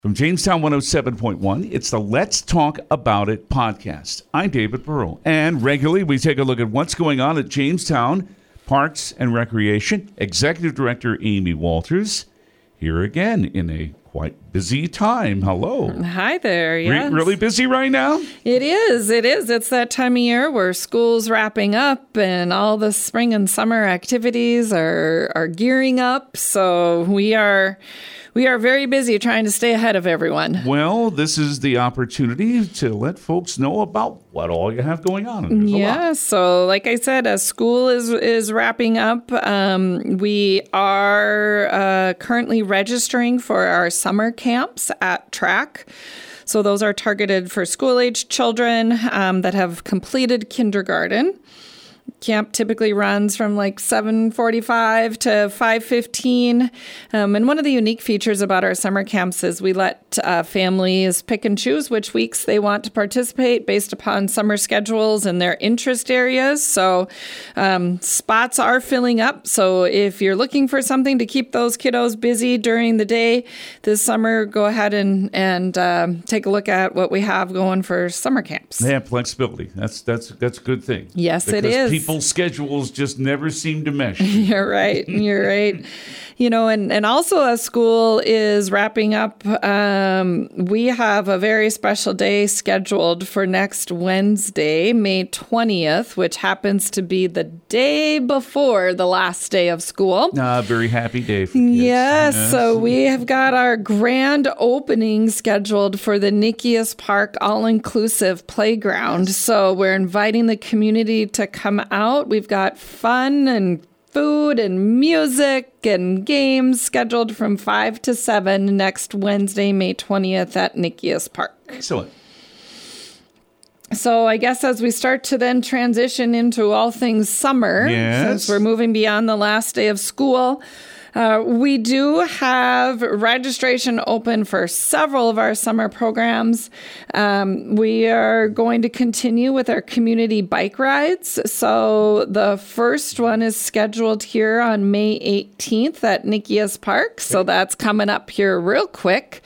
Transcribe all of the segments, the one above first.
From Jamestown 107.1, it's the Let's Talk About It podcast. I'm David Pearl, and regularly we take a look at what's going on at Jamestown Parks and Recreation. Executive Director Amy Walters here again in a quite busy time. Hello. Hi there. Yes. Really busy right now? It is. It's that time of year where school's wrapping up and all the spring and summer activities are gearing up. So we are very busy trying to stay ahead of everyone. Well, this is the opportunity to let folks know about what all you have going on. Yeah, so like I said, as school is wrapping up, we are currently registering for our summer camps at TRAC. So those are targeted for school-aged children that have completed kindergarten. Camp typically runs from like 7:45 to 5:15. And one of the unique features about our summer camps is we let families pick and choose which weeks they want to participate based upon summer schedules and their interest areas. So spots are filling up. So if you're looking for something to keep those kiddos busy during the day this summer, go ahead and take a look at what we have going for summer camps. They have flexibility. That's a good thing. Yes, it is. People's schedules just never seem to mesh. You're right. You know, and also as school is wrapping up, we have a very special day scheduled for next Wednesday, May 20th, which happens to be the day before the last day of school. Very happy day for kids. Yes, so we have got our grand opening scheduled for the Nikias Park All-Inclusive Playground. So we're inviting the community to come out. We've got fun and food and music and games scheduled from 5 to 7 next Wednesday, May 20th at Nikias Park. Excellent. So I guess as we start to then transition into all things summer, since we're moving beyond the last day of school, we do have registration open for several of our summer programs. We are going to continue with our community bike rides. So the first one is scheduled here on May 18th at Nikias Park. So that's coming up here real quick.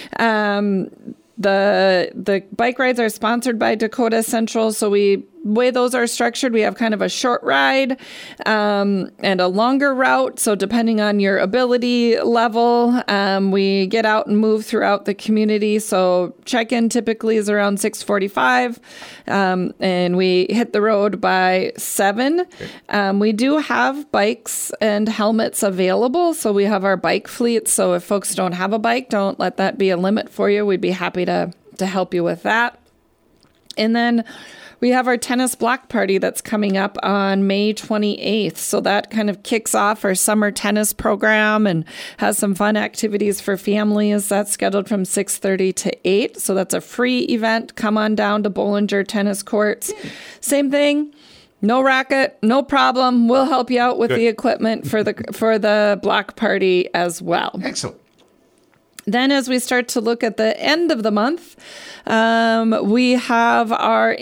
The bike rides are sponsored by Dakota Central. So way those are structured, we have kind of a short ride and a longer route. So depending on your ability level, we get out and move throughout the community. So check-in typically is around 6:45 and we hit the road by 7. We do have bikes and helmets available. So we have our bike fleet. So if folks don't have a bike, don't let that be a limit for you. We'd be happy to help you with that. And then we have our tennis block party that's coming up on May 28th. So that kind of kicks off our summer tennis program and has some fun activities for families. That's scheduled from 6:30 to 8. So that's a free event. Come on down to Bollinger Tennis Courts. Same thing. No racket, no problem. We'll help you out with the equipment for the block party as well. Excellent. Then as we start to look at the end of the month, we have our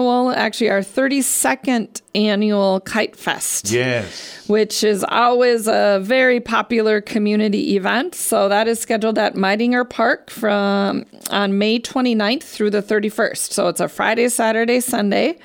32nd annual Kite Fest. Yes. Which is always a very popular community event. So that is scheduled at Meidinger Park on May 29th through the 31st. So it's a Friday, Saturday, Sunday.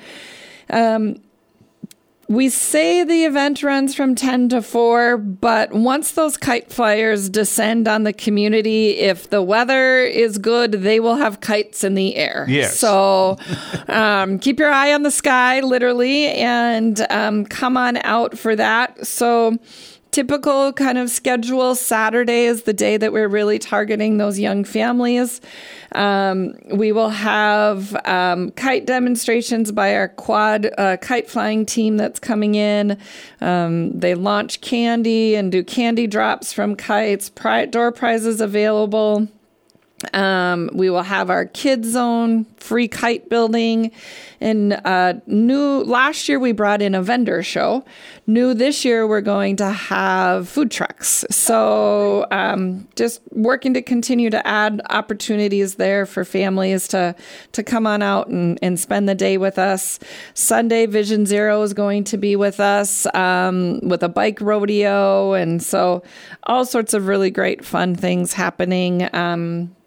We say the event runs from 10 to 4, but once those kite flyers descend on the community, if the weather is good, they will have kites in the air. Yes. So keep your eye on the sky, literally, and come on out for that. So typical kind of schedule, Saturday is the day that we're really targeting those young families. We will have kite demonstrations by our quad kite flying team that's coming in. They launch candy and do candy drops from kites, door prizes available. We will have our kids zone, free kite building, and last year we brought in a vendor show. New this year we're going to have food trucks. So just working to continue to add opportunities there for families to come on out and spend the day with us. Sunday, Vision Zero is going to be with us with a bike rodeo, and so all sorts of really great fun things happening.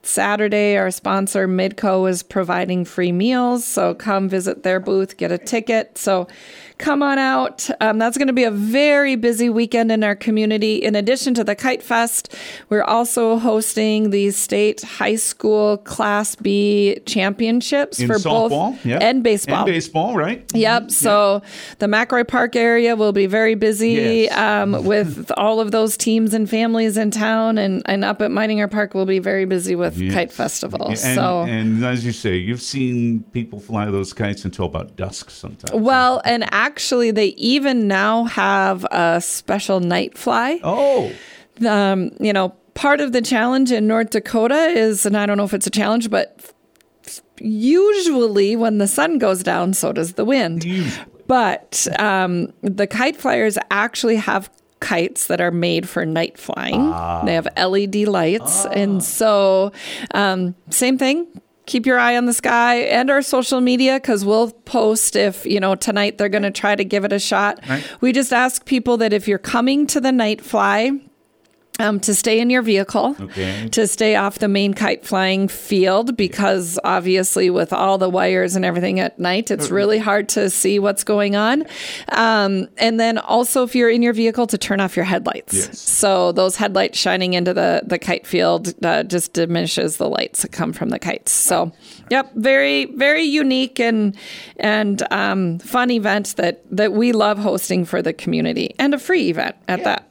Saturday, our sponsor, Midco, is providing free meals. So come visit their booth, get a ticket. So come on out. That's going to be a very busy weekend in our community. In addition to the Kite Fest, we're also hosting the state high school Class B championships in for softball, both and baseball. And baseball, right? Yep. So the McRoy Park area will be very busy with all of those teams and families in town, and up at Meininger Park will be very busy with Kite Festival. And as you say, you've seen people fly those kites until about dusk sometimes. Well, and actually, they even now have a special night fly. Oh. Part of the challenge in North Dakota is, and I don't know if it's a challenge, but usually when the sun goes down, so does the wind. But the kite flyers actually have kites that are made for night flying. They have LED lights. And so same thing. Keep your eye on the sky and our social media, because we'll post if, tonight they're going to try to give it a shot. Right. We just ask people that if you're coming to the night fly, to stay in your vehicle, to stay off the main kite flying field, because obviously with all the wires and everything at night, it's really hard to see what's going on. And then also if you're in your vehicle, to turn off your headlights. Yes. So those headlights shining into the kite field just diminishes the lights that come from the kites. So, very, very unique and fun event that we love hosting for the community, and a free event at that.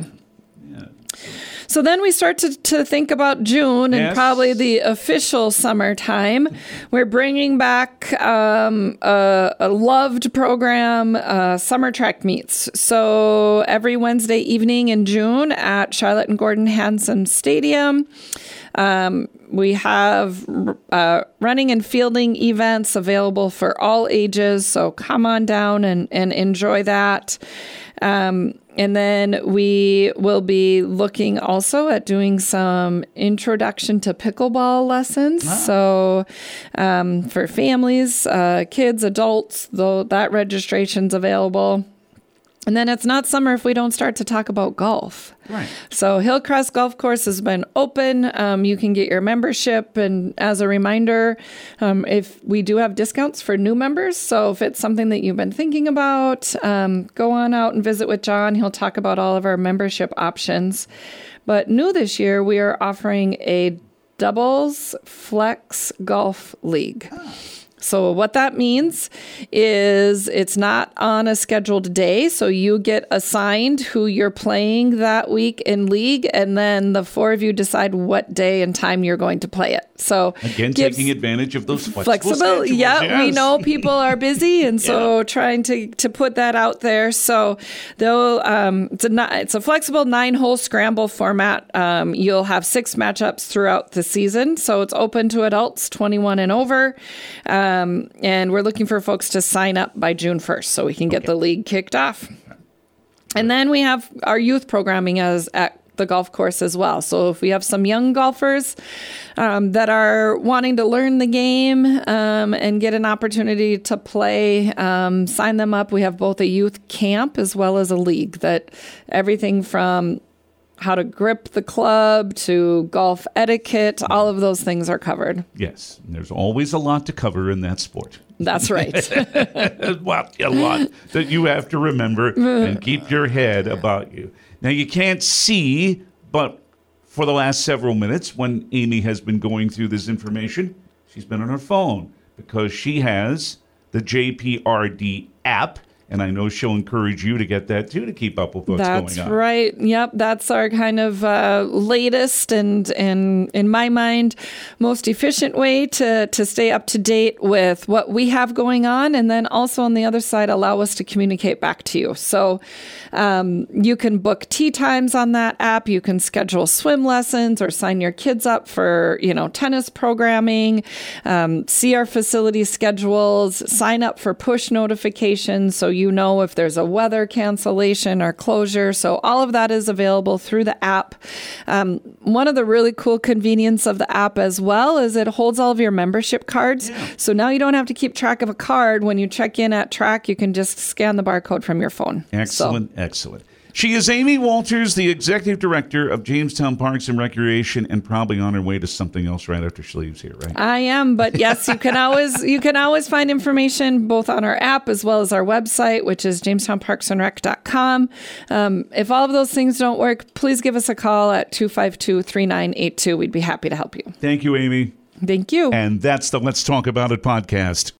So then we start to think about June and probably the official summertime. We're bringing back a loved program, Summer Track Meets. So every Wednesday evening in June at Charlotte and Gordon Hansen Stadium, we have running and fielding events available for all ages. So come on down and enjoy that. And then we will be looking also at doing some introduction to pickleball lessons. So for families, kids, adults, though, that registration's available. And then it's not summer if we don't start to talk about golf. Right. So Hillcrest Golf Course has been open. You can get your membership. And as a reminder, if we do have discounts for new members. So if it's something that you've been thinking about, go on out and visit with John. He'll talk about all of our membership options. But new this year, we are offering a doubles flex golf league. So what that means is it's not on a scheduled day. So you get assigned who you're playing that week in league, and then the four of you decide what day and time you're going to play it. So again, taking advantage of those flexible schedules. We know people are busy, and so trying to put that out there. So they'll it's a flexible 9-hole scramble format. You'll have 6 matchups throughout the season. So it's open to adults 21 and over. And we're looking for folks to sign up by June 1st so we can get the league kicked off. And then we have our youth programming at the golf course as well. So if we have some young golfers that are wanting to learn the game and get an opportunity to play, sign them up. We have both a youth camp as well as a league, that everything from how to grip the club to golf etiquette, all of those things are covered. Yes, there's always a lot to cover in that sport. That's right. Well, a lot that you have to remember and keep your head about you. Now, you can't see, but for the last several minutes, when Amy has been going through this information, she's been on her phone because she has the JPRD app. And I know she'll encourage you to get that, too, to keep up with what's going on. That's right. Yep. That's our kind of latest and, in my mind, most efficient way to stay up to date with what we have going on. And then also on the other side, allow us to communicate back to you. So you can book tee times on that app. You can schedule swim lessons or sign your kids up for, tennis programming, see our facility schedules, sign up for push notifications. So you know if there's a weather cancellation or closure. So all of that is available through the app. One of the really cool convenience of the app as well is it holds all of your membership cards. Yeah. So now you don't have to keep track of a card. When you check in at track, you can just scan the barcode from your phone. Excellent. She is Amy Walters, the Executive Director of Jamestown Parks and Recreation, and probably on her way to something else right after she leaves here, right? I am, but yes, you can always find information both on our app as well as our website, which is jamestownparksandrec.com. If all of those things don't work, please give us a call at 252-3982. We'd be happy to help you. Thank you, Amy. Thank you. And that's the Let's Talk About It podcast.